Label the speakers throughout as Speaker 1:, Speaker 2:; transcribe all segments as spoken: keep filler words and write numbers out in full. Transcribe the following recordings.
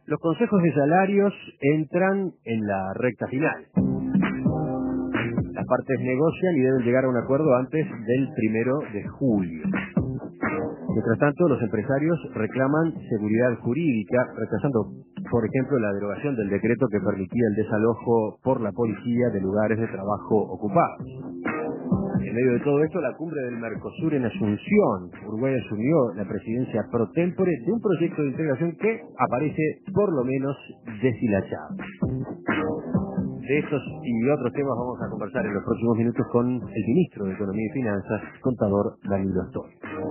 Speaker 1: Los consejos de salarios entran en la recta final. Las partes negocian y deben llegar a un acuerdo antes del primero de julio. Mientras tanto, los empresarios reclaman seguridad jurídica, rechazando, por ejemplo, la derogación del decreto que permitía el desalojo por la policía de lugares de trabajo ocupados. En medio de todo esto, la cumbre del Mercosur en Asunción, Uruguay asumió la presidencia pro tempore de un proyecto de integración que aparece por lo menos deshilachado. De estos y otros temas vamos a conversar en los próximos minutos con el ministro de Economía y Finanzas, contador Danilo Astori.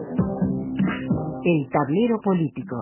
Speaker 2: El tablero político.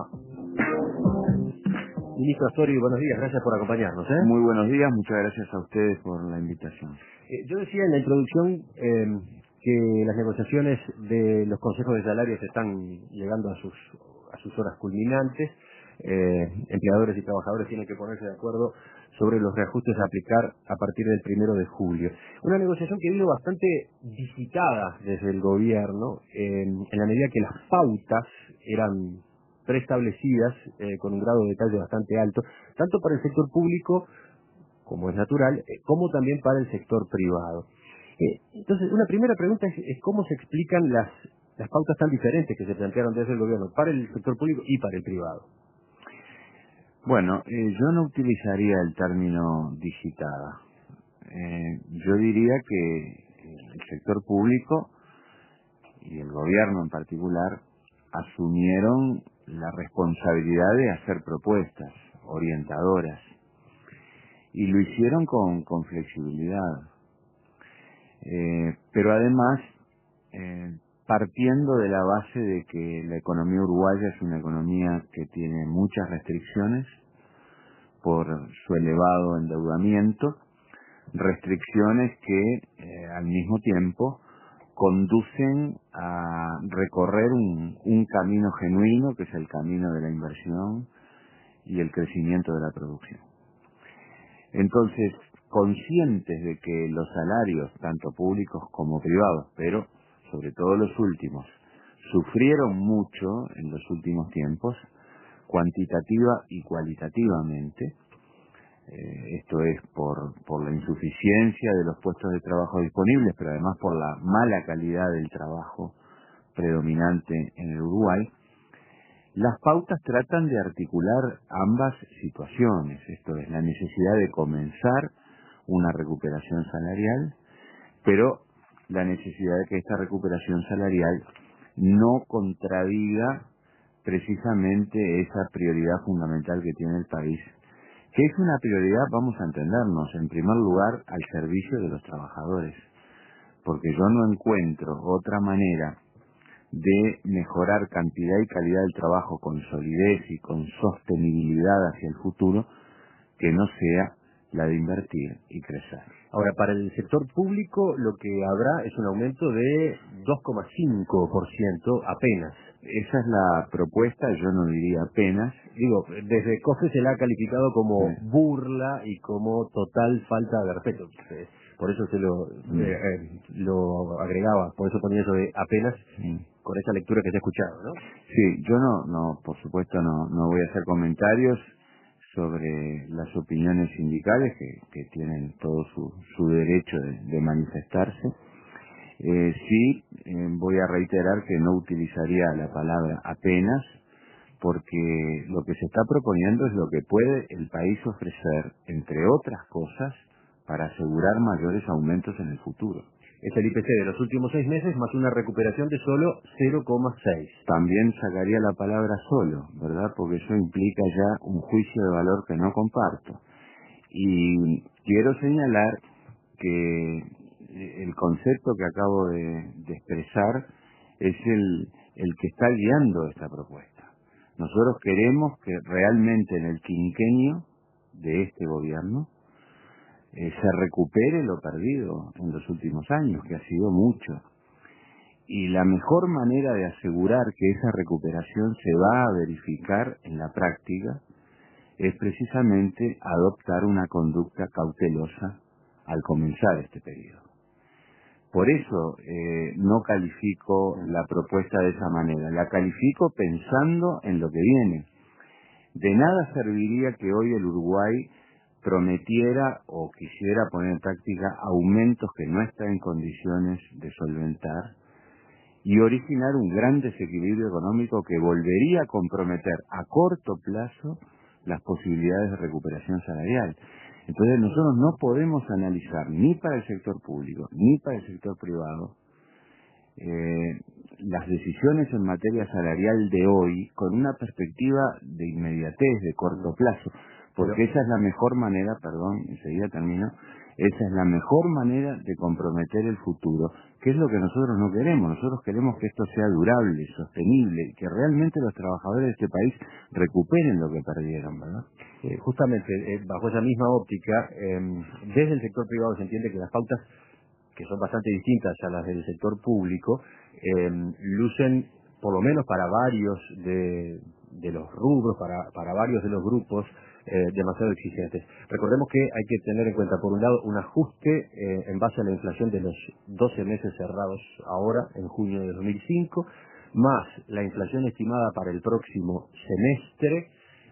Speaker 1: Ministro Astori, buenos días, gracias por acompañarnos. ¿eh?
Speaker 3: Muy buenos días, muchas gracias a ustedes por la invitación.
Speaker 1: Eh, yo decía en la introducción eh, que las negociaciones de los consejos de salarios están llegando a sus, a sus horas culminantes. Eh, empleadores y trabajadores tienen que ponerse de acuerdo sobre los reajustes a aplicar a partir del primero de julio. Una negociación que vino bastante visitada desde el gobierno, eh, en la medida que las pautas eran preestablecidas eh, con un grado de detalle bastante alto, tanto para el sector público, como es natural, eh, como también para el sector privado. Eh, entonces, una primera pregunta es, es cómo se explican las, las pautas tan diferentes que se plantearon desde el gobierno para el sector público y para el privado.
Speaker 3: Bueno, eh, yo no utilizaría el término digitada. Eh, yo diría que el sector público y el gobierno en particular asumieron la responsabilidad de hacer propuestas orientadoras y lo hicieron con, con flexibilidad. Eh, pero además, eh, partiendo de la base de que la economía uruguaya es una economía que tiene muchas restricciones por su elevado endeudamiento, restricciones que eh, al mismo tiempo conducen a recorrer un, un camino genuino, que es el camino de la inversión y el crecimiento de la producción. Entonces, conscientes de que los salarios, tanto públicos como privados, pero sobre todo los últimos, sufrieron mucho en los últimos tiempos, cuantitativa y cualitativamente, eh, esto es por, por la insuficiencia de los puestos de trabajo disponibles, pero además por la mala calidad del trabajo predominante en el Uruguay. Las pautas tratan de articular ambas situaciones, esto es, la necesidad de comenzar una recuperación salarial, pero la necesidad de que esta recuperación salarial no contradiga precisamente esa prioridad fundamental que tiene el país, que es una prioridad, vamos a entendernos, en primer lugar, al servicio de los trabajadores, porque yo no encuentro otra manera de mejorar cantidad y calidad del trabajo con solidez y con sostenibilidad hacia el futuro que no sea la de invertir y crecer.
Speaker 1: Ahora, para el sector público lo que habrá es un aumento de dos coma cinco por ciento apenas.
Speaker 3: Esa es la propuesta, yo no diría apenas.
Speaker 1: Digo, desde COFE se la ha calificado como
Speaker 3: sí.
Speaker 1: burla y como total falta de respeto. Por eso se lo,
Speaker 3: mm.
Speaker 1: eh, eh, lo agregaba, por eso ponía eso de apenas, mm. con esa lectura que se ha escuchado, ¿no?
Speaker 3: Sí, yo no, no, por supuesto no, no voy a hacer comentarios sobre las opiniones sindicales que, que tienen todo su, su derecho de, de manifestarse. Eh, sí, eh, voy a reiterar que no utilizaría la palabra apenas, porque lo que se está proponiendo es lo que puede el país ofrecer, entre otras cosas, para asegurar mayores aumentos en el futuro.
Speaker 1: Es el I P C de los últimos seis meses más una recuperación de solo cero coma seis.
Speaker 3: También sacaría la palabra solo, ¿verdad? Porque eso implica ya un juicio de valor que no comparto. Y quiero señalar que el concepto que acabo de, de expresar es el, el que está guiando esta propuesta. Nosotros queremos que realmente en el quinquenio de este gobierno eh, se recupere lo perdido en los últimos años, que ha sido mucho. Y la mejor manera de asegurar que esa recuperación se va a verificar en la práctica es precisamente adoptar una conducta cautelosa al comenzar este periodo. Por eso eh, no califico la propuesta de esa manera, la califico pensando en lo que viene. De nada serviría que hoy el Uruguay prometiera o quisiera poner en práctica aumentos que no está en condiciones de solventar y originar un gran desequilibrio económico que volvería a comprometer a corto plazo las posibilidades de recuperación salarial. Entonces nosotros no podemos analizar ni para el sector público ni para el sector privado eh, las decisiones en materia salarial de hoy con una perspectiva de inmediatez, de corto plazo, porque esa es la mejor manera, perdón, enseguida termino, esa es la mejor manera de comprometer el futuro, que es lo que nosotros no queremos. Nosotros queremos que esto sea durable, sostenible, que realmente los trabajadores de este país recuperen lo que perdieron, ¿verdad?
Speaker 1: Eh, justamente, eh, bajo esa misma óptica, eh, desde el sector privado se entiende que las pautas, que son bastante distintas a las del sector público, eh, lucen, por lo menos para varios de, de los rubros, para, para varios de los grupos, eh, demasiado exigentes. Recordemos que hay que tener en cuenta, por un lado, un ajuste eh, en base a la inflación de los doce meses cerrados ahora, en junio de dos mil cinco, más la inflación estimada para el próximo semestre,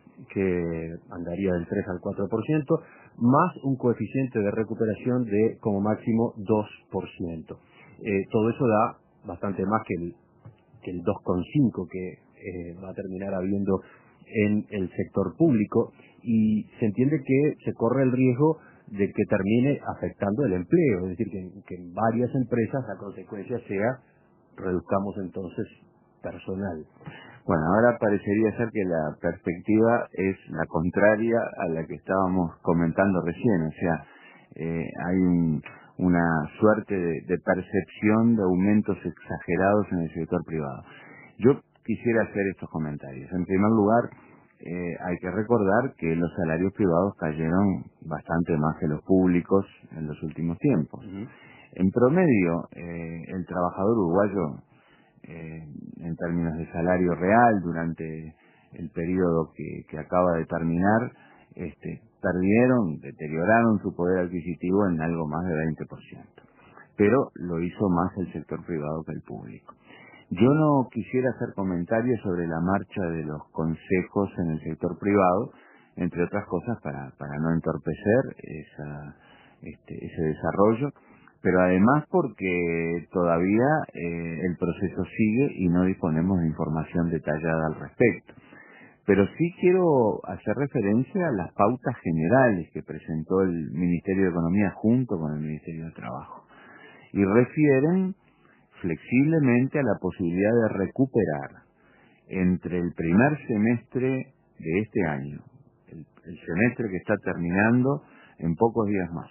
Speaker 1: que andaría del tres al cuatro por ciento, más un coeficiente de recuperación de como máximo dos por ciento. Eh, todo eso da bastante más que el, que el dos coma cinco que eh, va a terminar habiendo en el sector público, y se entiende que se corre el riesgo de que termine afectando el empleo, es decir, que, que en varias empresas la consecuencia sea reduzcamos entonces personal.
Speaker 3: Bueno, ahora parecería ser que la perspectiva es la contraria a la que estábamos comentando recién, o sea, eh, hay un, una suerte de, de percepción de aumentos exagerados en el sector privado. Yo quisiera hacer estos comentarios. En primer lugar, eh, hay que recordar que los salarios privados cayeron bastante más que los públicos en los últimos tiempos.
Speaker 1: Uh-huh.
Speaker 3: En promedio, eh, el trabajador uruguayo, Eh, en términos de salario real durante el periodo que, que acaba de terminar, este, perdieron, deterioraron su poder adquisitivo en algo más de veinte por ciento. Pero lo hizo más el sector privado que el público. Yo no quisiera hacer comentarios sobre la marcha de los consejos en el sector privado, entre otras cosas para, para no entorpecer esa, este, ese desarrollo, pero además porque todavía eh, el proceso sigue y no disponemos de información detallada al respecto. Pero sí quiero hacer referencia a las pautas generales que presentó el Ministerio de Economía junto con el Ministerio de Trabajo, y refieren flexiblemente a la posibilidad de recuperar entre el primer semestre de este año, el, el semestre que está terminando en pocos días más,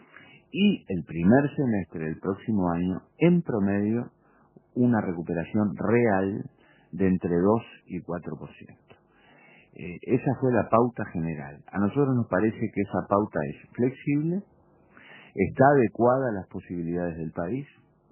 Speaker 3: y el primer semestre del próximo año, en promedio, una recuperación real de entre dos y cuatro por ciento. Eh, esa fue la pauta general. A nosotros nos parece que esa pauta es flexible, está adecuada a las posibilidades del país,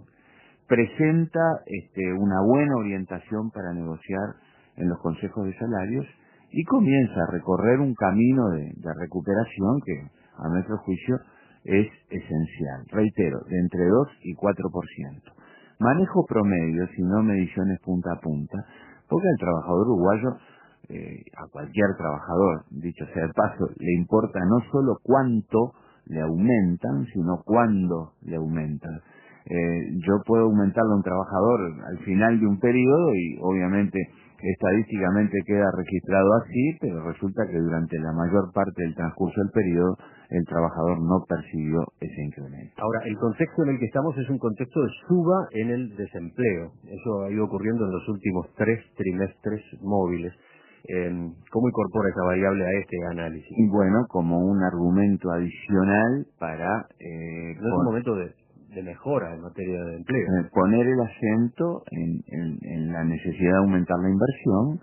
Speaker 3: presenta este, una buena orientación para negociar en los consejos de salarios y comienza a recorrer un camino de, de recuperación que, a nuestro juicio, es esencial. Reitero, de entre dos y cuatro por ciento. Manejo promedios y no mediciones punta a punta, porque al trabajador uruguayo, eh, a cualquier trabajador, dicho sea de paso, le importa no solo cuánto le aumentan, sino cuándo le aumentan. Eh, yo puedo aumentarle a un trabajador al final de un periodo y obviamente estadísticamente queda registrado así, pero resulta que durante la mayor parte del transcurso del periodo el trabajador no percibió ese incremento.
Speaker 1: Ahora, el contexto en el que estamos es un contexto de suba en el desempleo. Eso ha ido ocurriendo en los últimos tres trimestres móviles. Eh, ¿Cómo incorpora esa variable a este análisis?
Speaker 3: Y bueno, como un argumento adicional para eh,
Speaker 1: no es un momento de, de mejora en materia de empleo.
Speaker 3: Eh, poner el acento en, en, en la necesidad de aumentar la inversión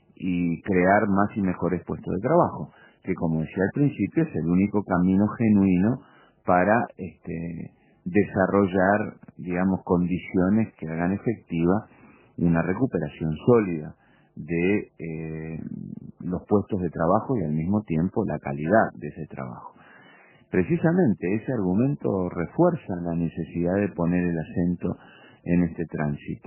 Speaker 3: y crear más y mejores puestos de trabajo, que como decía al principio es el único camino genuino para este, desarrollar, digamos, condiciones que hagan efectiva una recuperación sólida de eh, los puestos de trabajo y al mismo tiempo la calidad de ese trabajo. Precisamente ese argumento refuerza la necesidad de poner el acento en este tránsito.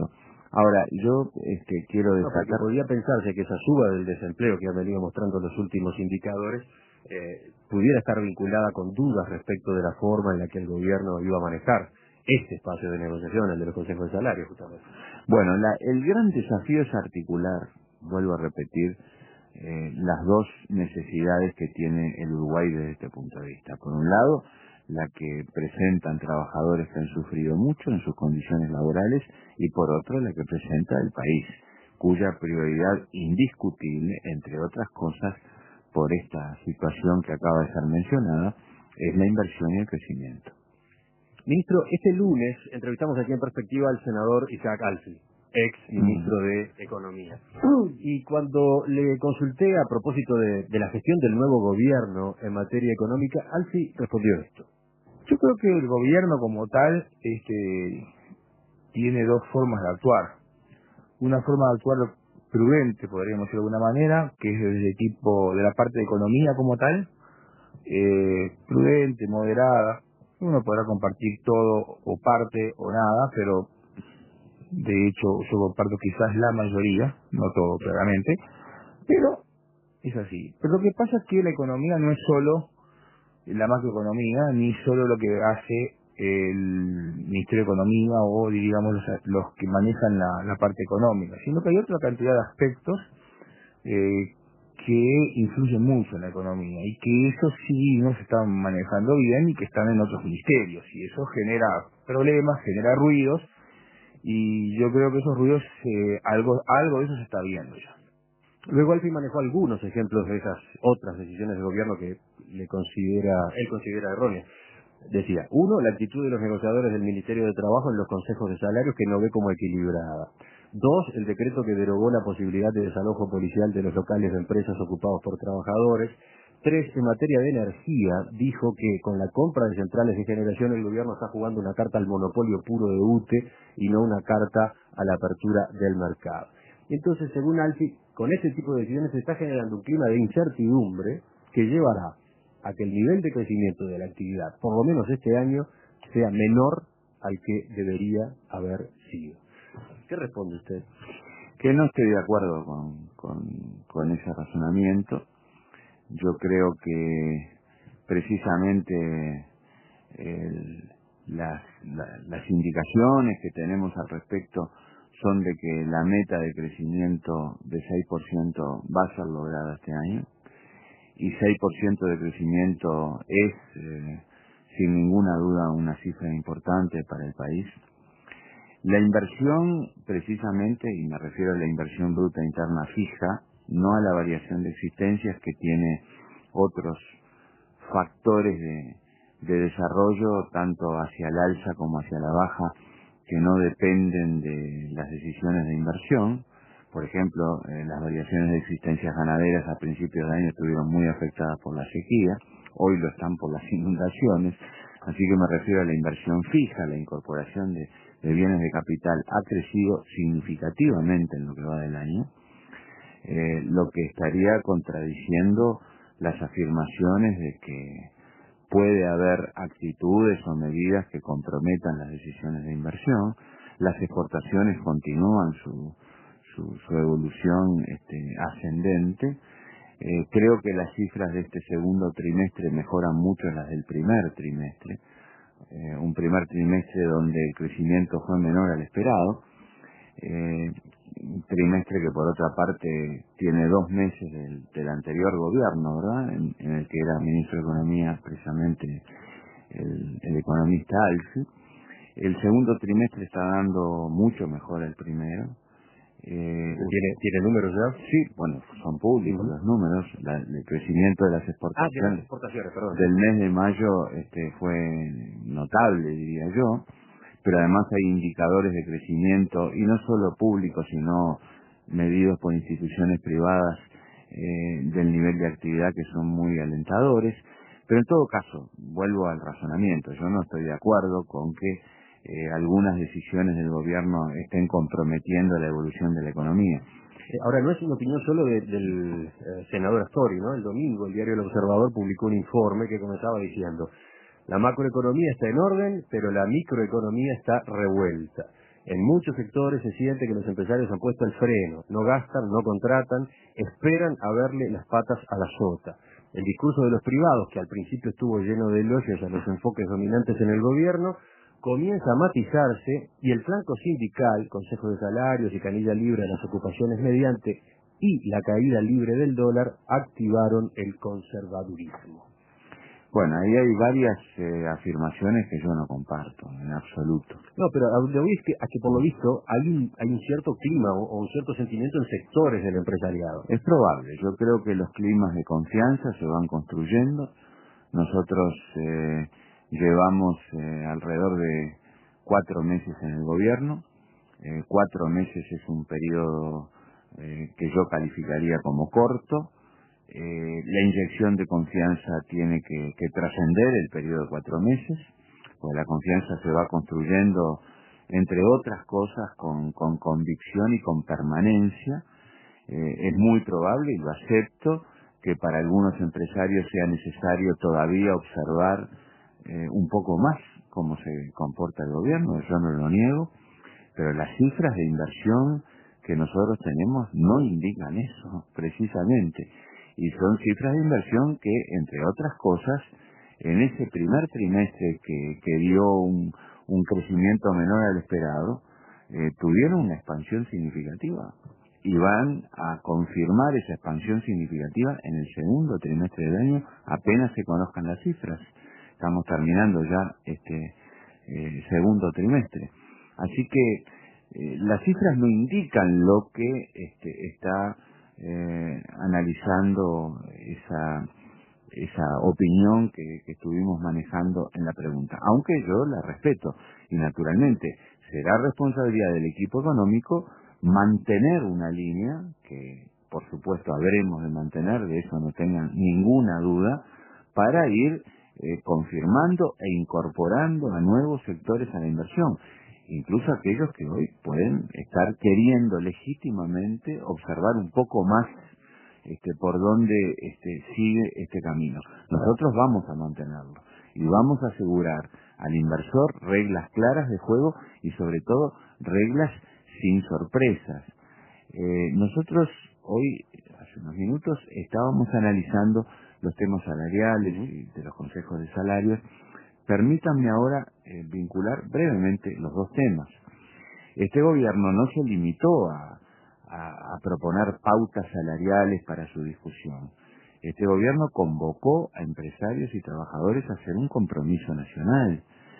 Speaker 3: Ahora, yo este, quiero
Speaker 1: No,
Speaker 3: destacar...
Speaker 1: porque podría pensarse que esa suba del desempleo que han venido mostrando los últimos indicadores eh, pudiera estar vinculada con dudas respecto de la forma en la que el gobierno iba a manejar este espacio de negociación, el de los consejos de salario, justamente.
Speaker 3: Bueno, la, el gran desafío es articular, vuelvo a repetir, eh, las dos necesidades que tiene el Uruguay desde este punto de vista. Por un lado, la que presentan trabajadores que han sufrido mucho en sus condiciones laborales, y por otro, la que presenta el país, cuya prioridad indiscutible, entre otras cosas, por esta situación que acaba de ser mencionada, es la inversión y el crecimiento.
Speaker 1: Ministro, este lunes entrevistamos aquí en Perspectiva al senador Isaac Alfi, ex ministro de Economía. Y cuando le consulté a propósito de, de la gestión del nuevo gobierno en materia económica, Alfi respondió esto.
Speaker 2: Yo creo que el gobierno como tal este, tiene dos formas de actuar. Una forma de actuar prudente, podríamos decir de alguna manera, que es desde tipo de la parte de economía como tal, eh, prudente, moderada. Uno podrá compartir todo o parte o nada, pero de hecho yo comparto quizás la mayoría, no todo claramente, pero es así. Pero lo que pasa es que la economía no es solo la macroeconomía, ni solo lo que hace el Ministerio de Economía o digamos los, los que manejan la, la parte económica, sino que hay otra cantidad de aspectos eh, que influyen mucho en la economía y que eso sí no se están manejando bien y que están en otros ministerios, y eso genera problemas, genera ruidos, y yo creo que esos ruidos, eh, algo algo de eso se está viendo ya.
Speaker 1: Luego Alfi manejó algunos ejemplos de esas otras decisiones del gobierno que le considera, él considera erróneas. Decía, uno, la actitud de los negociadores del Ministerio de Trabajo en los consejos de salarios que no ve como equilibrada. Dos, el decreto que derogó la posibilidad de desalojo policial de los locales de empresas ocupados por trabajadores. Tres, en materia de energía, dijo que con la compra de centrales de generación el gobierno está jugando una carta al monopolio puro de U T E y no una carta a la apertura del mercado. Entonces, según Alfi, con ese tipo de decisiones se está generando un clima de incertidumbre que llevará a que el nivel de crecimiento de la actividad, por lo menos este año, sea menor al que debería haber sido. ¿Qué responde usted?
Speaker 3: Que no estoy de acuerdo con, con, con ese razonamiento. Yo creo que precisamente el, las, la, las indicaciones que tenemos al respecto son de que la meta de crecimiento de seis por ciento va a ser lograda este año, y seis por ciento de crecimiento es, eh, sin ninguna duda, una cifra importante para el país. La inversión, precisamente, y me refiero a la inversión bruta interna fija, no a la variación de existencias que tiene otros factores de, de desarrollo, tanto hacia el alza como hacia la baja, que no dependen de las decisiones de inversión. Por ejemplo, eh, las variaciones de existencias ganaderas a principios de año estuvieron muy afectadas por la sequía, hoy lo están por las inundaciones, así que me refiero a la inversión fija. La incorporación de, de bienes de capital ha crecido significativamente en lo que va del año, eh, lo que estaría contradiciendo las afirmaciones de que puede haber actitudes o medidas que comprometan las decisiones de inversión. Las exportaciones continúan su, su, su evolución este, ascendente. Eh, creo que las cifras de este segundo trimestre mejoran mucho las del primer trimestre. Eh, un primer trimestre donde el crecimiento fue menor al esperado. Eh, un trimestre que por otra parte tiene dos meses del, del anterior gobierno, ¿verdad? En, en el que era ministro de Economía precisamente el, el economista Alfi. El segundo trimestre está dando mucho mejor el primero. Eh,
Speaker 1: ¿Tiene, ¿Tiene números ya?
Speaker 3: Sí, bueno, son públicos uh-huh. los números. La, el crecimiento de las exportaciones,
Speaker 1: ah, de las exportaciones perdón.
Speaker 3: del mes de mayo este, fue notable, diría yo. Pero además hay indicadores de crecimiento, y no solo públicos, sino medidos por instituciones privadas eh, del nivel de actividad, que son muy alentadores. Pero en todo caso, vuelvo al razonamiento, yo no estoy de acuerdo con que eh, algunas decisiones del gobierno estén comprometiendo la evolución de la economía.
Speaker 1: Ahora, no es una opinión solo de, del eh, senador Astori, ¿no? El domingo el diario El Observador publicó un informe que comenzaba diciendo: la macroeconomía está en orden, pero la microeconomía está revuelta. En muchos sectores se siente que los empresarios han puesto el freno, no gastan, no contratan, esperan a verle las patas a la sota. El discurso de los privados, que al principio estuvo lleno de elogios a los enfoques dominantes en el gobierno, comienza a matizarse y el flanco sindical, Consejo de Salarios y canilla libre a las ocupaciones mediante y la caída libre del dólar activaron el conservadurismo.
Speaker 3: Bueno, ahí hay varias eh, afirmaciones que yo no comparto, en absoluto.
Speaker 1: No, pero a donde voy es que, a que por lo visto hay un, hay un cierto clima o, o un cierto sentimiento en sectores del empresariado.
Speaker 3: Es probable, yo creo que los climas de confianza se van construyendo. Nosotros eh, llevamos eh, alrededor de cuatro meses en el gobierno. Eh, cuatro meses es un periodo eh, que yo calificaría como corto. Eh, la inyección de confianza tiene que, que trascender el periodo de cuatro meses, pues la confianza se va construyendo, entre otras cosas, con, con convicción y con permanencia. Eh, es muy probable, y lo acepto, que para algunos empresarios sea necesario todavía observar eh, un poco más cómo se comporta el gobierno, yo no lo niego, pero las cifras de inversión que nosotros tenemos no indican eso, precisamente. Y son cifras de inversión que, entre otras cosas, en ese primer trimestre que, que dio un, un crecimiento menor al esperado, eh, tuvieron una expansión significativa. Y van a confirmar esa expansión significativa en el segundo trimestre del año, apenas se conozcan las cifras. Estamos terminando ya este eh, segundo trimestre. Así que eh, las cifras no indican lo que este, está eh, analizando esa esa opinión que, que estuvimos manejando en la pregunta, aunque yo la respeto, y naturalmente será responsabilidad del equipo económico mantener una línea que por supuesto habremos de mantener, de eso no tengan ninguna duda, para ir eh, confirmando e incorporando a nuevos sectores a la inversión, incluso aquellos que hoy pueden estar queriendo legítimamente observar un poco más este, por dónde este, sigue este camino. Nosotros vamos a mantenerlo y vamos a asegurar al inversor reglas claras de juego y sobre todo reglas sin sorpresas. Eh, nosotros hoy, hace unos minutos, estábamos analizando los temas salariales y de los consejos de salarios. Permítanme ahora eh, vincular brevemente los dos temas. Este gobierno no se limitó a, a, a proponer pautas salariales para su discusión. Este gobierno convocó a empresarios y trabajadores a hacer un compromiso nacional,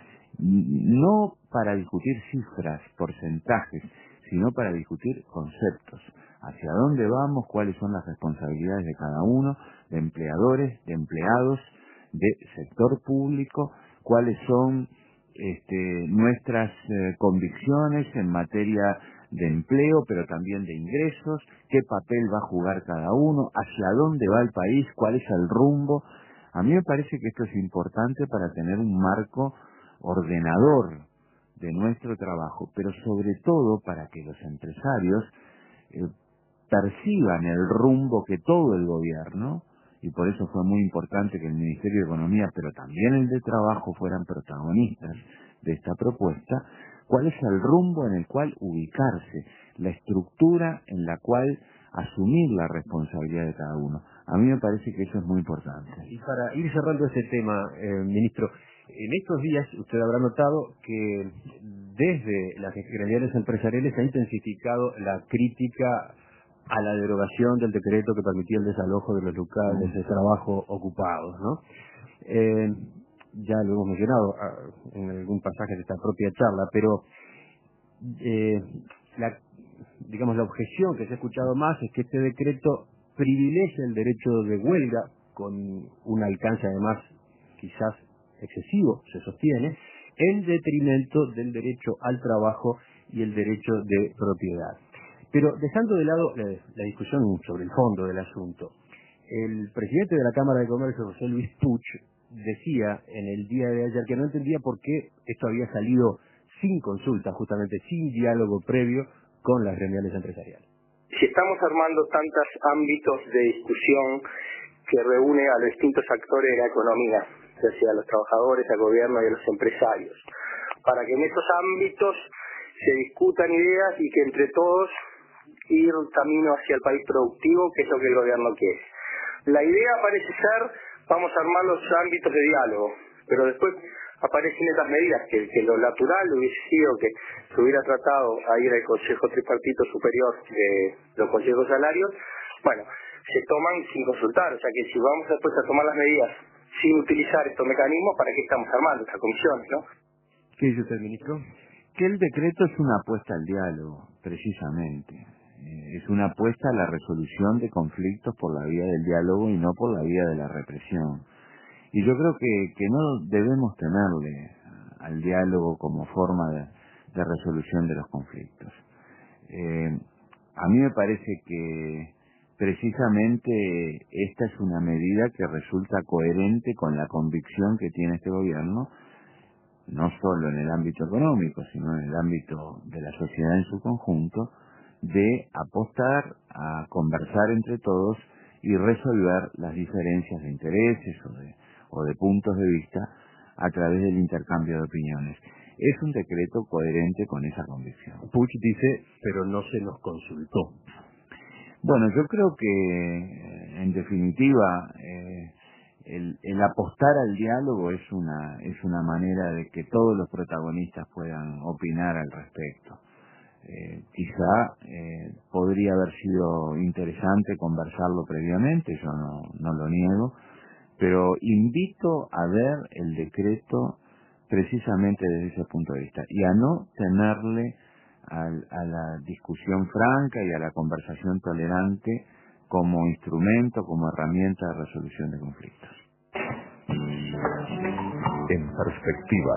Speaker 3: no para discutir cifras, porcentajes, sino para discutir conceptos. Hacia dónde vamos, cuáles son las responsabilidades de cada uno, de empleadores, de empleados, de sector público, cuáles son este, nuestras eh, convicciones en materia de empleo, pero también de ingresos, qué papel va a jugar cada uno, hacia dónde va el país, cuál es el rumbo. A mí me parece que esto es importante para tener un marco ordenador de nuestro trabajo, pero sobre todo para que los empresarios eh, perciban el rumbo que todo el gobierno, y por eso fue muy importante que el Ministerio de Economía, pero también el de Trabajo, fueran protagonistas de esta propuesta, cuál es el rumbo en el cual ubicarse, la estructura en la cual asumir la responsabilidad de cada uno. A mí me parece que eso es muy importante.
Speaker 1: Y para ir cerrando ese tema, eh, ministro, en estos días usted habrá notado que desde las gremiales empresariales se ha intensificado la crítica a la derogación del decreto que permitía el desalojo de los locales de trabajo ocupados, ¿no? Eh, ya lo hemos mencionado uh, en algún pasaje de esta propia charla, pero eh, la, digamos la objeción que se ha escuchado más es que este decreto privilegia el derecho de huelga con un alcance además quizás excesivo, se sostiene, en detrimento del derecho al trabajo y el derecho de propiedad. Pero dejando de lado la, la discusión sobre el fondo del asunto, el presidente de la Cámara de Comercio, José Luis Puch, decía en el día de ayer que no entendía por qué esto había salido sin consulta, justamente sin diálogo previo con las gremiales empresariales.
Speaker 4: Si estamos armando tantos ámbitos de discusión que reúne a los distintos actores de la economía, ya sea a los trabajadores, al gobierno y a los empresarios, para que en esos ámbitos se discutan ideas y que entre todos ir camino hacia el país productivo, que es lo que el gobierno quiere. La idea parece ser, vamos a armar los ámbitos de diálogo, pero después aparecen esas medidas que, que lo natural hubiese sido que se hubiera tratado a ir al Consejo Tripartito Superior de los consejos salarios, bueno, se toman sin consultar, o sea que si vamos después a tomar las medidas sin utilizar estos mecanismos, ¿para qué estamos armando estas comisiones, no?
Speaker 1: ¿Qué dice usted, ministro?
Speaker 3: Que el decreto es una apuesta al diálogo, precisamente. Eh, es una apuesta a la resolución de conflictos por la vía del diálogo y no por la vía de la represión. Y yo creo que, que no debemos temerle al diálogo como forma de, de resolución de los conflictos. Eh, a mí me parece que precisamente esta es una medida que resulta coherente con la convicción que tiene este gobierno, no solo en el ámbito económico, sino en el ámbito de la sociedad en su conjunto, de apostar a conversar entre todos y resolver las diferencias de intereses o de, o de puntos de vista a través del intercambio de opiniones. Es un decreto coherente con esa convicción.
Speaker 1: Puig dice, pero no se nos consultó.
Speaker 3: Bueno, yo creo que, en definitiva, eh, el, el apostar al diálogo es una, es una manera de que todos los protagonistas puedan opinar al respecto. Eh, quizá eh, podría haber sido interesante conversarlo previamente, yo no, no lo niego, pero invito a ver el decreto precisamente desde ese punto de vista y a no tenerle al, a la discusión franca y a la conversación tolerante como instrumento, como herramienta de resolución de conflictos.
Speaker 5: En perspectiva.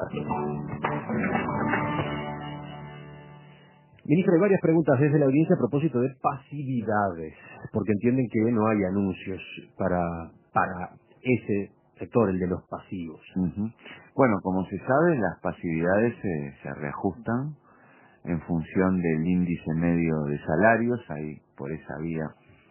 Speaker 1: Ministro, hay varias preguntas desde la audiencia a propósito de pasividades, porque entienden que no hay anuncios para, para ese sector, el de los pasivos.
Speaker 3: Uh-huh. Bueno, como se sabe, las pasividades se, se reajustan en función del índice medio de salarios. Hay por esa vía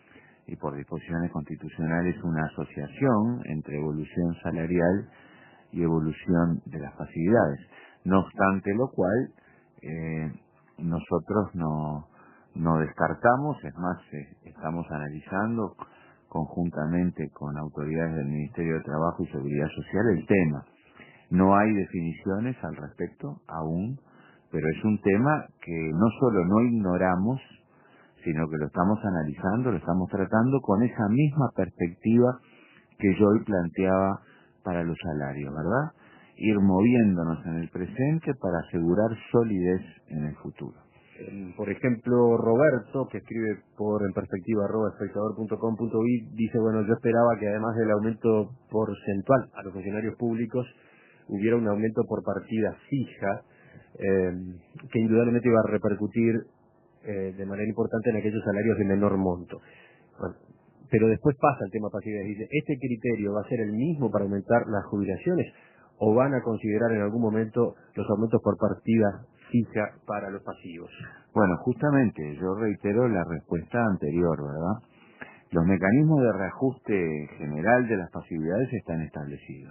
Speaker 3: y por disposiciones constitucionales una asociación entre evolución salarial y evolución de las pasividades. No obstante lo cual, eh, nosotros no, no descartamos, es más, eh, estamos analizando conjuntamente con autoridades del Ministerio de Trabajo y Seguridad Social el tema. No hay definiciones al respecto aún, pero es un tema que no solo no ignoramos, sino que lo estamos analizando, lo estamos tratando con esa misma perspectiva que yo hoy planteaba para los salarios, ¿verdad? Ir moviéndonos en el presente para asegurar solidez en el futuro.
Speaker 1: Por ejemplo, Roberto, que escribe por en perspectiva arroba espectador punto com punto bi, dice, bueno, yo esperaba que además del aumento porcentual a los funcionarios públicos, hubiera un aumento por partida fija, eh, que indudablemente iba a repercutir eh, de manera importante en aquellos salarios de menor monto. Bueno, pero después pasa el tema pasividad y dice, ¿este criterio va a ser el mismo para aumentar las jubilaciones o van a considerar en algún momento los aumentos por partida fija para los pasivos?
Speaker 3: Bueno, justamente yo reitero la respuesta anterior, ¿verdad? Los mecanismos de reajuste general de las pasividades están establecidos.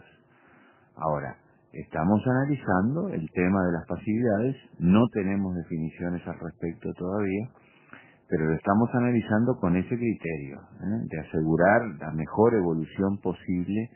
Speaker 3: Ahora, estamos analizando el tema de las pasividades, no tenemos definiciones al respecto todavía, pero lo estamos analizando con ese criterio, ¿eh? de asegurar la mejor evolución posible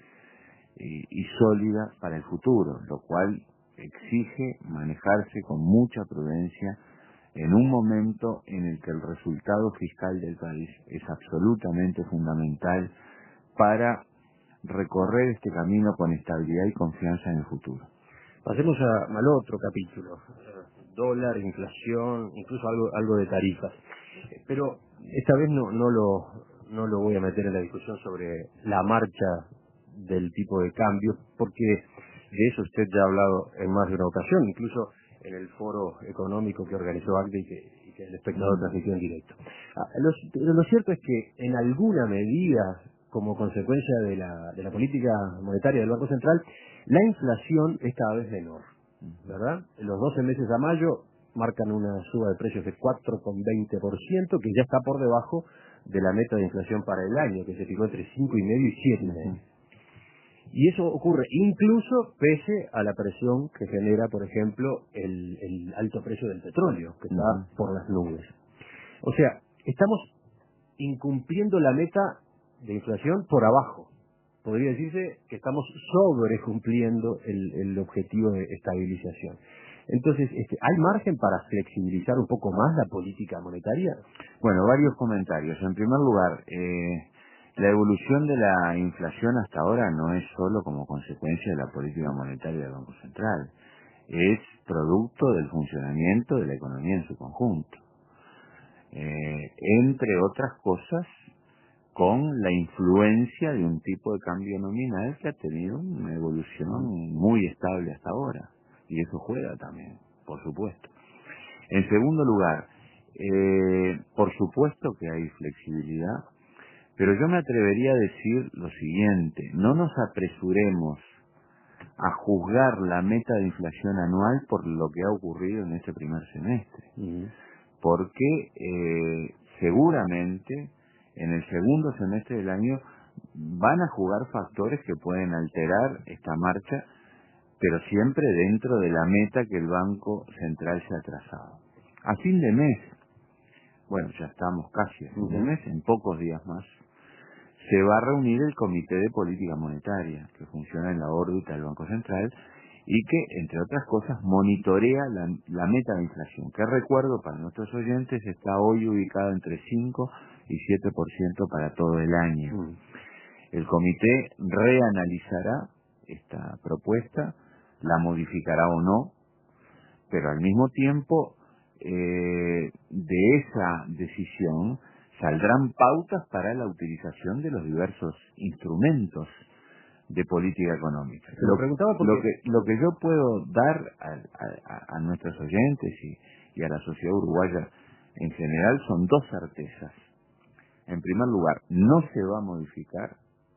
Speaker 3: y, y sólida para el futuro, lo cual exige manejarse con mucha prudencia en un momento en el que el resultado fiscal del país es absolutamente fundamental para recorrer este camino con estabilidad y confianza en el futuro.
Speaker 1: Pasemos a, al otro capítulo, dólar, inflación, incluso algo algo de tarifas. Pero esta vez no no lo no lo voy a meter en la discusión sobre la marcha del tipo de cambio, porque de eso usted ya ha hablado en más de una ocasión, incluso en el foro económico que organizó ACDE y que, y que el espectador transmitió en directo. Ah, lo, lo cierto es que en alguna medida, como consecuencia de la, de la política monetaria del Banco Central, la inflación es cada vez menor, ¿verdad? Los doce meses a mayo marcan una suba de precios de cuatro coma veinte por ciento, que ya está por debajo de la meta de inflación para el año, que se fijó entre cinco coma cinco y siete. Y eso ocurre incluso pese a la presión que genera, por ejemplo, el, el alto precio del petróleo, que está uh-huh. por las nubes. O sea, estamos incumpliendo la meta de inflación por abajo. Podría decirse que estamos sobrecumpliendo el, el objetivo de estabilización. Entonces, este, ¿hay margen para flexibilizar un poco más la política monetaria?
Speaker 3: Bueno, varios comentarios. En primer lugar, eh, la evolución de la inflación hasta ahora no es solo como consecuencia de la política monetaria del Banco Central, es producto del funcionamiento de la economía en su conjunto. Eh, entre otras cosas, con la influencia de un tipo de cambio nominal que ha tenido una evolución muy estable hasta ahora. Y eso juega también, por supuesto. En segundo lugar, eh, por supuesto que hay flexibilidad, pero yo me atrevería a decir lo siguiente: no nos apresuremos a juzgar la meta de inflación anual por lo que ha ocurrido en este primer semestre, uh-huh. porque eh, seguramente en el segundo semestre del año van a jugar factores que pueden alterar esta marcha, pero siempre dentro de la meta que el Banco Central se ha trazado. A fin de mes, bueno, ya estamos casi a fin de mes, en pocos días más, se va a reunir el Comité de Política Monetaria, que funciona en la órbita del Banco Central y que, entre otras cosas, monitorea la, la meta de inflación, que recuerdo para nuestros oyentes está hoy ubicada entre cinco y siete por ciento para todo el año. Mm. El comité reanalizará esta propuesta, la modificará o no, pero al mismo tiempo eh, de esa decisión saldrán pautas para la utilización de los diversos instrumentos de política económica.
Speaker 1: Se lo, preguntaba porque...
Speaker 3: lo, que, lo que yo puedo dar a, a, a nuestros oyentes y, y a la sociedad uruguaya en general son dos certezas. En primer lugar, no se va a modificar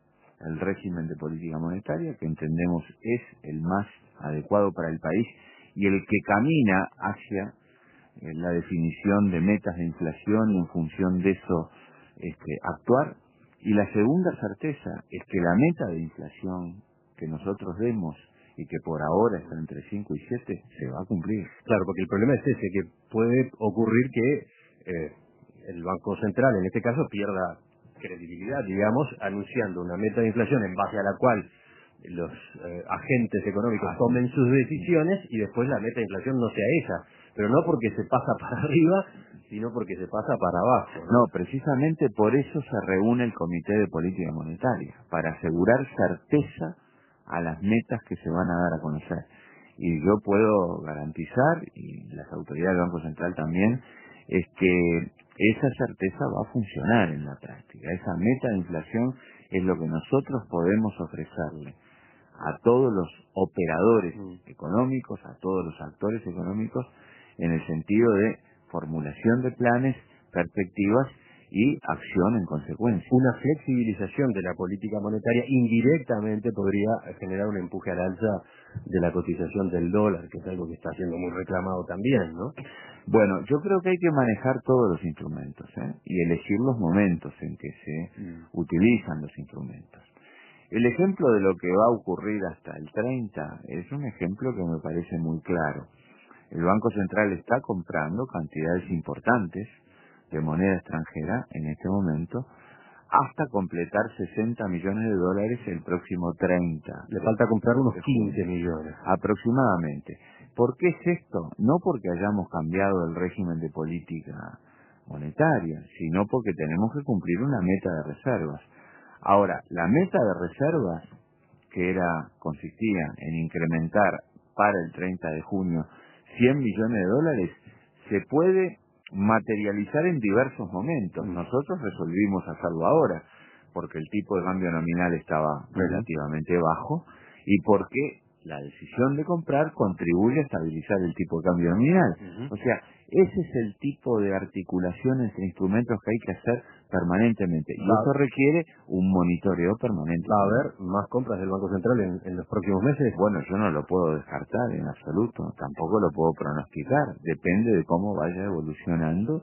Speaker 3: el régimen de política monetaria, que entendemos es el más adecuado para el país y el que camina hacia eh, la definición de metas de inflación y en función de eso este, actuar. Y la segunda certeza es que la meta de inflación que nosotros demos y que por ahora está entre cinco y siete se va a cumplir.
Speaker 1: Claro, porque el problema es ese, que puede ocurrir que eh, el Banco Central, en este caso, pierda credibilidad, digamos, anunciando una meta de inflación en base a la cual los eh, agentes económicos ah, tomen sus decisiones y después la meta de inflación no sea esa, pero no porque se pasa para arriba, sino porque se pasa para abajo, ¿no?
Speaker 3: No, precisamente por eso se reúne el Comité de Política Monetaria, para asegurar certeza a las metas que se van a dar a conocer. Y yo puedo garantizar, y las autoridades del Banco Central también, es que esa certeza va a funcionar en la práctica. Esa meta de inflación es lo que nosotros podemos ofrecerle a todos los operadores económicos, a todos los actores económicos, en el sentido de formulación de planes, perspectivas y acción en consecuencia.
Speaker 1: Una flexibilización de la política monetaria indirectamente podría generar un empuje al alza de la cotización del dólar, que es algo que está siendo muy reclamado también, ¿no?
Speaker 3: Bueno, yo creo que hay que manejar todos los instrumentos, ¿eh? y elegir los momentos en que se mm. utilizan los instrumentos. El ejemplo de lo que va a ocurrir hasta el treinta es un ejemplo que me parece muy claro. El Banco Central está comprando cantidades importantes de moneda extranjera en este momento, hasta completar sesenta millones de dólares el próximo treinta.
Speaker 1: Le falta comprar unos quince millones.
Speaker 3: Aproximadamente. ¿Por qué es esto? No porque hayamos cambiado el régimen de política monetaria, sino porque tenemos que cumplir una meta de reservas. Ahora, la meta de reservas, que era consistía en incrementar para el treinta de junio cien millones de dólares, se puede materializar en diversos momentos. Nosotros resolvimos hacerlo ahora, porque el tipo de cambio nominal estaba relativamente bajo y porque la decisión de comprar contribuye a estabilizar el tipo de cambio nominal. Uh-huh. O sea, ese es el tipo de articulación entre instrumentos que hay que hacer permanentemente. Y Va. eso requiere un monitoreo permanente.
Speaker 1: ¿Va a haber más compras del Banco Central en, en los próximos meses?
Speaker 3: Bueno, yo no lo puedo descartar en absoluto. Tampoco lo puedo pronosticar. Depende de cómo vaya evolucionando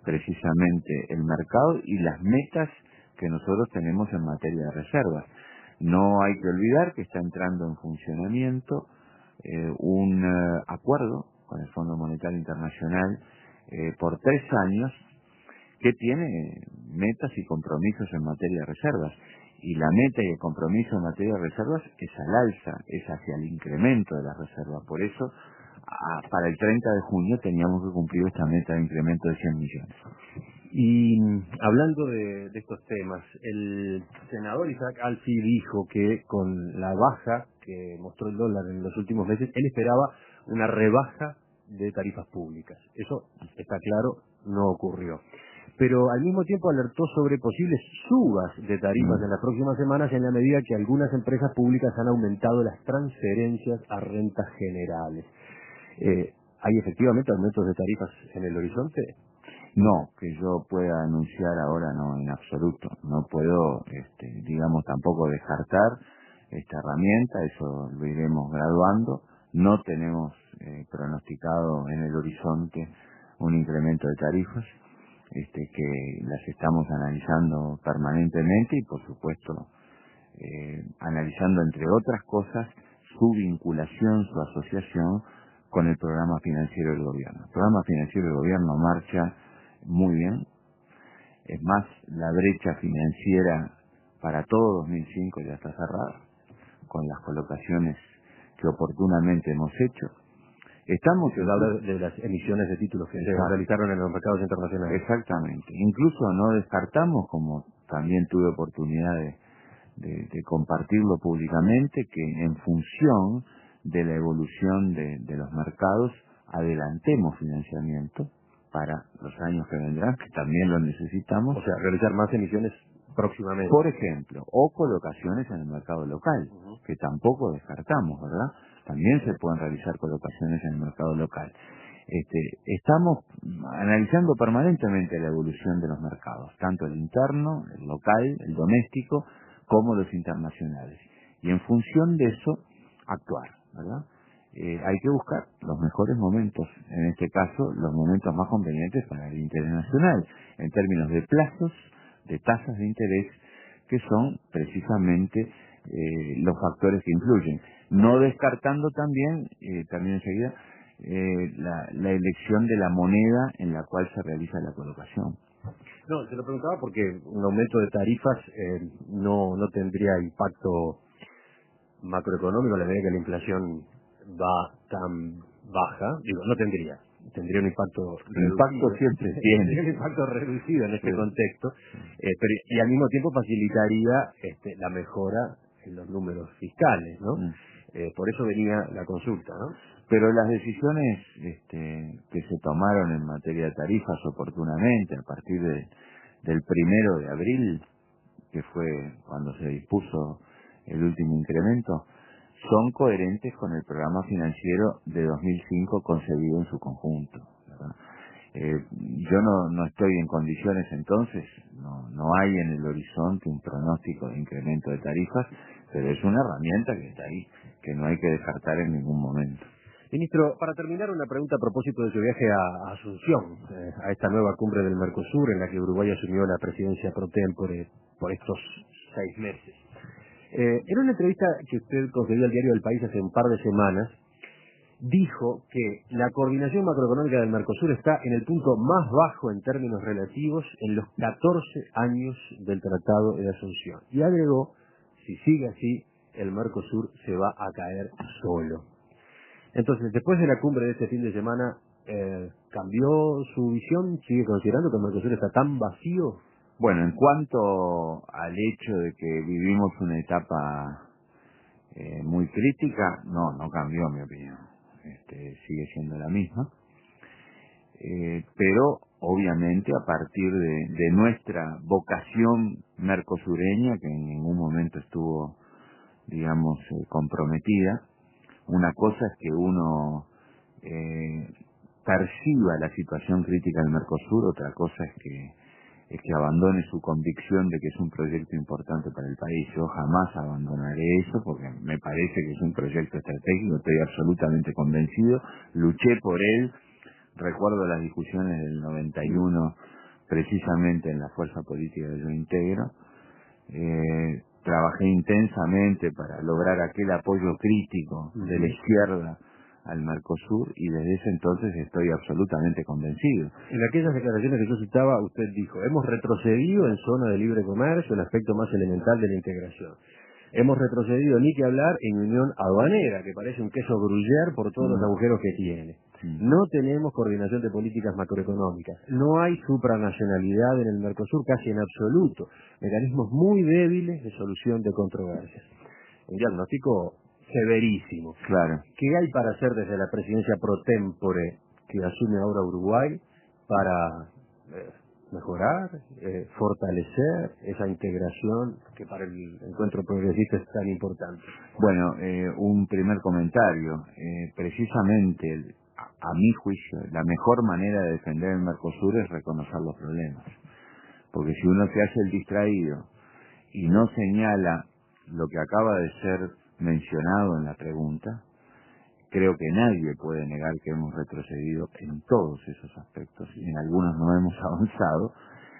Speaker 3: precisamente el mercado y las metas que nosotros tenemos en materia de reservas. No hay que olvidar que está entrando en funcionamiento eh, un eh, acuerdo con el Fondo Monetario Internacional eh, por tres años que tiene metas y compromisos en materia de reservas. Y la meta y el compromiso en materia de reservas es al alza, es hacia el incremento de las reservas. Por eso, a, para el treinta de junio teníamos que cumplir esta meta de incremento de cien millones.
Speaker 1: Y hablando de, de estos temas, el senador Isaac Alfi dijo que con la baja que mostró el dólar en los últimos meses, él esperaba una rebaja de tarifas públicas. Eso, está claro, no ocurrió. Pero al mismo tiempo alertó sobre posibles subas de tarifas en las próximas semanas en la medida que algunas empresas públicas han aumentado las transferencias a rentas generales. Eh, ¿Hay efectivamente aumentos de tarifas en el horizonte?
Speaker 3: No, que yo pueda anunciar ahora no, en absoluto. No puedo, este, digamos, tampoco descartar esta herramienta, eso lo iremos graduando. No tenemos eh, pronosticado en el horizonte un incremento de tarifas, este, que las estamos analizando permanentemente y, por supuesto, eh, analizando, entre otras cosas, su vinculación, su asociación con el programa financiero del gobierno. El programa financiero del gobierno marcha muy bien. Es más, la brecha financiera para todo dos mil cinco ya está cerrada, con las colocaciones que oportunamente hemos hecho. Estamos
Speaker 1: Se habla de las emisiones de títulos que se realizaron en los mercados internacionales.
Speaker 3: Exactamente. Incluso no descartamos, como también tuve oportunidad de, de, de compartirlo públicamente, que en función de la evolución de, de los mercados adelantemos financiamiento para los años que vendrán, que también lo necesitamos.
Speaker 1: O sea, realizar más emisiones próximamente.
Speaker 3: Por ejemplo, o colocaciones en el mercado local, uh-huh. que tampoco descartamos, ¿verdad? También se pueden realizar colocaciones en el mercado local. Este, estamos analizando permanentemente la evolución de los mercados, tanto el interno, el local, el doméstico, como los internacionales. Y en función de eso, actuar, ¿verdad? Eh, hay que buscar los mejores momentos, en este caso, los momentos más convenientes para el interés nacional, en términos de plazos, de tasas de interés, que son precisamente eh, los factores que influyen. No descartando también, eh, también enseguida, eh, la, la elección de la moneda en la cual se realiza la colocación.
Speaker 1: No, se lo preguntaba porque un aumento de tarifas eh, no, no tendría impacto macroeconómico a la medida que la inflación va tan baja. Digo, no tendría. Tendría un impacto
Speaker 3: reducido. Impacto siempre tiene.
Speaker 1: Tendría un impacto reducido en este sí. contexto, eh, pero y al mismo tiempo facilitaría este, la mejora en los números fiscales, ¿no? Mm. Eh, por eso venía la consulta, ¿no?
Speaker 3: Pero las decisiones este, que se tomaron en materia de tarifas oportunamente a partir de, del primero de abril, que fue cuando se dispuso el último incremento, son coherentes con el programa financiero de dos mil cinco concebido en su conjunto, ¿verdad? Eh, yo no, no estoy en condiciones entonces, no, no hay en el horizonte un pronóstico de incremento de tarifas, pero es una herramienta que está ahí, que no hay que descartar en ningún momento.
Speaker 1: Ministro, para terminar, una pregunta a propósito de su viaje a Asunción, eh, a esta nueva cumbre del Mercosur, en la que Uruguay asumió la presidencia pro tempore por estos seis meses. Eh, en una entrevista que usted concedió al diario El País hace un par de semanas, dijo que la coordinación macroeconómica del Mercosur está en el punto más bajo en términos relativos en los catorce años del Tratado de Asunción. Y agregó, si sigue así, el Mercosur se va a caer solo. Entonces, después de la cumbre de este fin de semana, eh, ¿cambió su visión? ¿Sigue considerando que el Mercosur está tan vacío?
Speaker 3: Bueno, en cuanto al hecho de que vivimos una etapa eh, muy crítica, no, no cambió mi opinión. Este, sigue siendo la misma. Eh, pero, obviamente, a partir de, de nuestra vocación mercosureña, que en ningún momento estuvo, digamos, eh, comprometida, una cosa es que uno eh, perciba la situación crítica del Mercosur, otra cosa es que es que abandone su convicción de que es un proyecto importante para el país. Yo jamás abandonaré eso porque me parece que es un proyecto estratégico, estoy absolutamente convencido, luché por él, recuerdo las discusiones del noventa y uno precisamente en la fuerza política que yo integro, eh, trabajé intensamente para lograr aquel apoyo crítico de la izquierda al Mercosur y desde ese entonces estoy absolutamente convencido.
Speaker 1: En aquellas declaraciones que yo citaba, usted dijo, hemos retrocedido en zona de libre comercio, el aspecto más elemental de la integración. Hemos retrocedido, ni que hablar, en unión aduanera, que parece un queso gruyère por todos mm. los agujeros que tiene. Mm. No tenemos coordinación de políticas macroeconómicas. No hay supranacionalidad en el Mercosur, casi en absoluto. Mecanismos muy débiles de solución de controversias. Un diagnóstico severísimo.
Speaker 3: Claro.
Speaker 1: ¿Qué hay para hacer desde la presidencia pro tempore que asume ahora Uruguay para eh, mejorar, eh, fortalecer esa integración que para el encuentro progresista es tan importante?
Speaker 3: Bueno, eh, un primer comentario. Eh, precisamente, a, a mi juicio, la mejor manera de defender el Mercosur es reconocer los problemas. Porque si uno se hace el distraído y no señala lo que acaba de ser mencionado en la pregunta, creo que nadie puede negar que hemos retrocedido en todos esos aspectos y en algunos no hemos avanzado.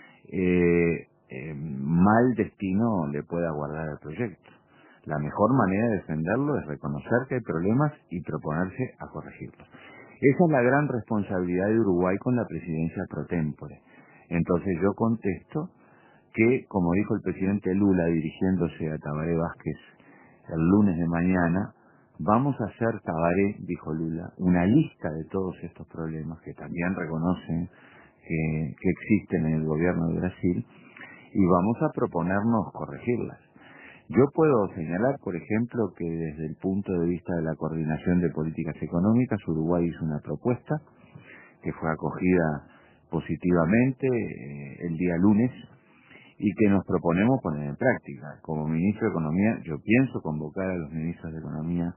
Speaker 3: Eh, eh, mal destino le puede aguardar al proyecto. La mejor manera de defenderlo es reconocer que hay problemas y proponerse a corregirlos. Esa es la gran responsabilidad de Uruguay con la presidencia pro tempore. Entonces yo contesto que, como dijo el presidente Lula dirigiéndose a Tabaré Vázquez el lunes de mañana, vamos a hacer, Tabaré, dijo Lula, una lista de todos estos problemas que también reconocen que, que existen en el gobierno de Brasil y vamos a proponernos corregirlas. Yo puedo señalar, por ejemplo, que desde el punto de vista de la coordinación de políticas económicas, Uruguay hizo una propuesta que fue acogida positivamente eh, el día lunes y que nos proponemos poner en práctica. Como ministro de Economía, yo pienso convocar a los ministros de Economía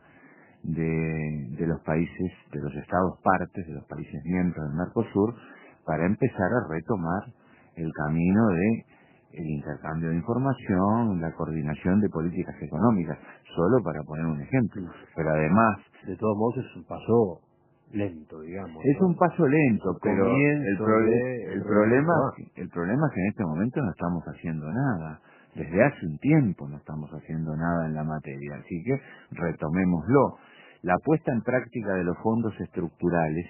Speaker 3: de, de los países, de los estados partes, de los países miembros del Mercosur, para empezar a retomar el camino de el intercambio de información, la coordinación de políticas económicas, solo para poner un ejemplo. Pero además,
Speaker 1: de todos modos, es un paso lento, digamos.
Speaker 3: Es
Speaker 1: ¿no?
Speaker 3: un paso lento, pero el, pro
Speaker 1: de,
Speaker 3: el problema el problema es que en este momento no estamos haciendo nada. Desde hace un tiempo no estamos haciendo nada en la materia, así que retomémoslo. La puesta en práctica de los fondos estructurales,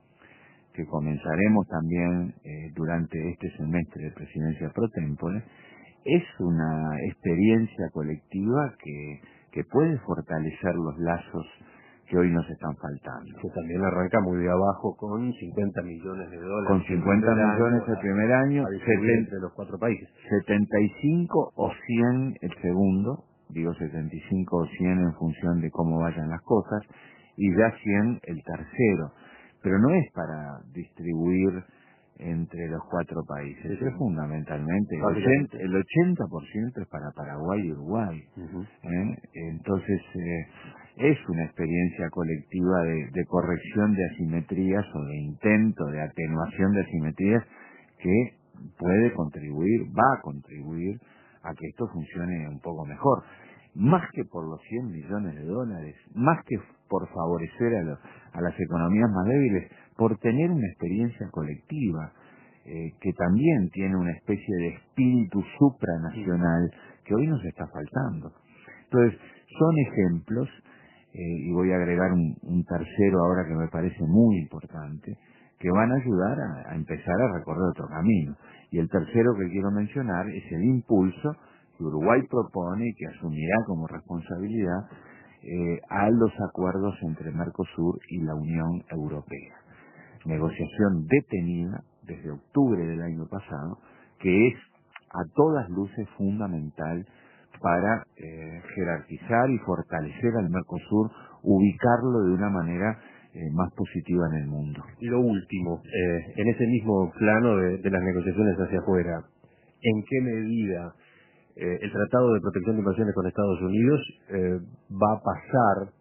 Speaker 3: que comenzaremos también eh, durante este semestre de presidencia pro tempore, es una experiencia colectiva que, que puede fortalecer los lazos que hoy nos están faltando.
Speaker 1: Que también arranca muy de abajo con cincuenta millones de dólares.
Speaker 3: Con cincuenta millones el primer año,
Speaker 1: setenta de los cuatro países.
Speaker 3: setenta y cinco o cien el segundo, digo setenta y cinco o cien en función de cómo vayan las cosas, y ya cien el tercero. Pero no es para distribuir entre los cuatro países, sí, sí. Es fundamentalmente, el ochenta, el ochenta por ciento es para Paraguay y Uruguay. Uh-huh. ¿eh? Entonces, eh, es una experiencia colectiva de, de corrección de asimetrías o de intento de atenuación de asimetrías que puede contribuir, va a contribuir a que esto funcione un poco mejor. Más que por los cien millones de dólares, más que por favorecer a, los, a las economías más débiles, por tener una experiencia colectiva eh, que también tiene una especie de espíritu supranacional que hoy nos está faltando. Entonces, son ejemplos, eh, y voy a agregar un, un tercero ahora que me parece muy importante, que van a ayudar a, a empezar a recorrer otro camino. Y el tercero que quiero mencionar es el impulso que Uruguay propone y que asumirá como responsabilidad eh, a los acuerdos entre Mercosur y la Unión Europea. Negociación detenida desde octubre del año pasado, que es a todas luces fundamental para eh, jerarquizar y fortalecer al Mercosur, ubicarlo de una manera eh, más positiva en el mundo.
Speaker 1: Y lo último, eh, en ese mismo plano de, de las negociaciones hacia afuera, ¿en qué medida eh, el Tratado de Protección de Inversiones con Estados Unidos eh, va a pasar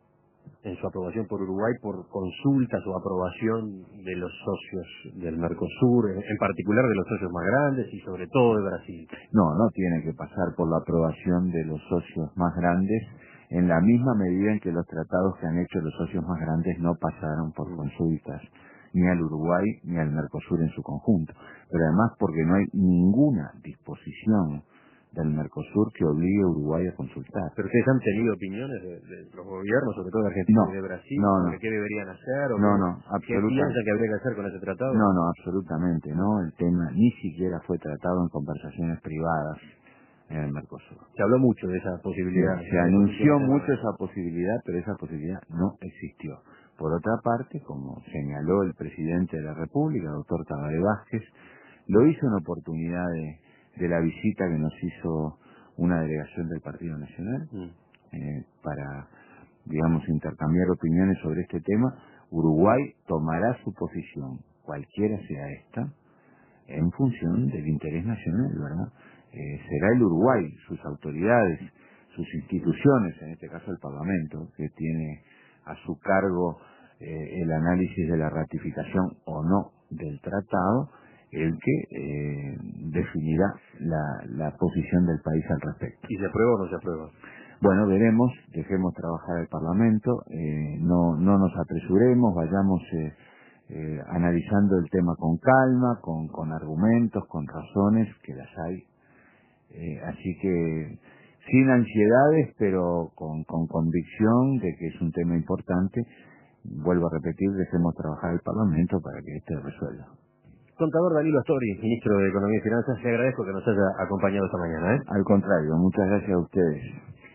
Speaker 1: en su aprobación por Uruguay por consultas o aprobación de los socios del Mercosur, en, en particular de los socios más grandes y sobre todo de Brasil?
Speaker 3: No, no tiene que pasar por la aprobación de los socios más grandes, en la misma medida en que los tratados que han hecho los socios más grandes no pasaron por consultas ni al Uruguay ni al Mercosur en su conjunto, pero además porque no hay ninguna disposición del Mercosur que obligue a Uruguay a consultar.
Speaker 1: ¿Pero ustedes han tenido opiniones de, de los gobiernos, sobre todo de Argentina
Speaker 3: no,
Speaker 1: y de Brasil,
Speaker 3: no,
Speaker 1: sobre
Speaker 3: no.
Speaker 1: qué deberían hacer? O
Speaker 3: No,
Speaker 1: cómo,
Speaker 3: no,
Speaker 1: ¿qué
Speaker 3: absolutamente.
Speaker 1: piensa que habría que hacer con ese tratado?
Speaker 3: No, no, absolutamente, no. El tema ni siquiera fue tratado en conversaciones privadas en el Mercosur.
Speaker 1: Se habló mucho de esa posibilidad.
Speaker 3: Se, se anunció mucho esa posibilidad, pero esa posibilidad no existió. Por otra parte, como señaló el presidente de la República, doctor Tabaré Vázquez, lo hizo en oportunidad de, de la visita que nos hizo una delegación del Partido Nacional mm. eh, para, digamos, intercambiar opiniones sobre este tema. Uruguay tomará su posición, cualquiera sea esta, en función del interés nacional, ¿verdad? Eh, será el Uruguay, sus autoridades, sus instituciones, en este caso el Parlamento, que tiene a su cargo eh, el análisis de la ratificación o no del tratado, el que eh, definirá la, la posición del país al respecto.
Speaker 1: ¿Y se aprueba o no se aprueba?
Speaker 3: Bueno, veremos, dejemos trabajar el Parlamento, eh, no, no nos apresuremos, vayamos eh, eh, analizando el tema con calma, con, con argumentos, con razones, que las hay. Eh, así que sin ansiedades, pero con, con convicción de que es un tema importante. Vuelvo a repetir, dejemos trabajar el Parlamento para que este resuelva.
Speaker 1: Contador Danilo Astori, ministro de Economía y Finanzas, le agradezco que nos haya acompañado esta mañana. ¿eh?
Speaker 3: Al contrario, muchas gracias a ustedes.